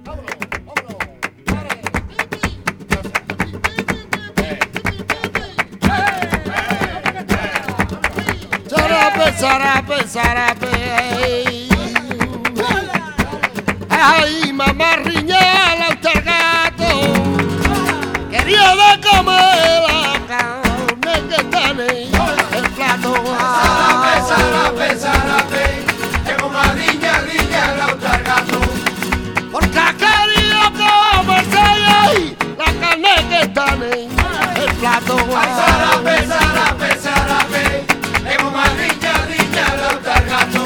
Zarape. Ay, mamá riñala el gato, quería de comer la carne que está en el plato. Zarape, que mamá riñala el gato, porque quería comerse ahí la carne que está en el plato. Zarape, que mamá riñala el gato.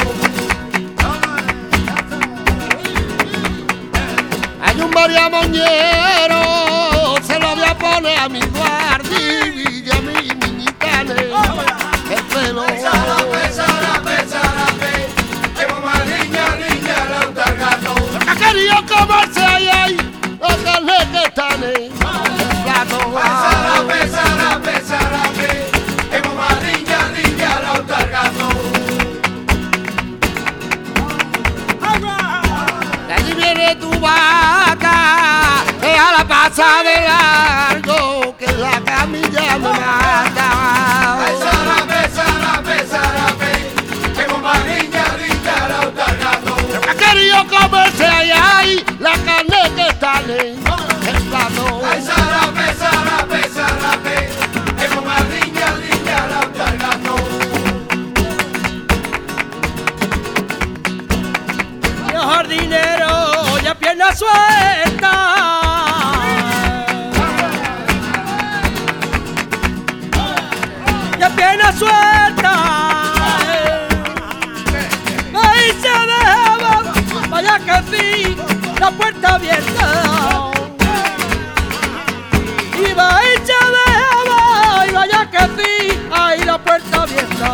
Hay un María Moñero, se lo voy a poner a mi guardi y a mi niñita el pelo. Zarape, que mamá riñala el gato. Ha querido comerse ahí la carne que está en el plato. Zarape, que mamá riñala el gato. De allí viene tu vaca, que a la pasa de largo, que la camilla me mata. Zarape, que mamá riñala el gato. Ha querido comerse ahí la carne que está en el plato. Zarape, que mamá riñala el gato. Los jardineros ya pierna suelta. Ya pierna suelta. Ahí se dejaba, vaya que sí, la puerta abierta. Y ahí se dejaba, y vaya que sí, ahí la puerta abierta.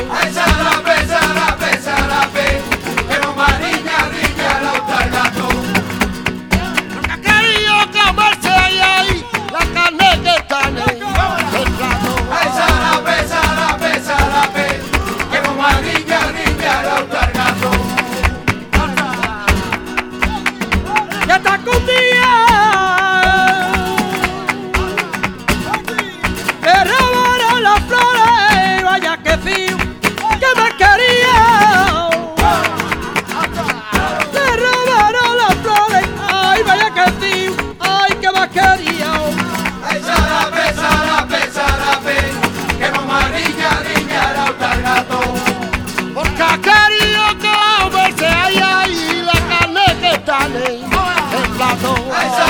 Zarape, que mamá riñala el gato. Ha querido comerse ahí la carne que está en el plato. Zarape, que mamá riñala el gato. Ya está con día. Le robaron las flores, vaya que fío, que me quería. Le robaron las flores, ay vaya que fío, ay que me quería. Zarape, que mamá riñala el gato. Porque ha querido comerse ahí la carne que está en el plato.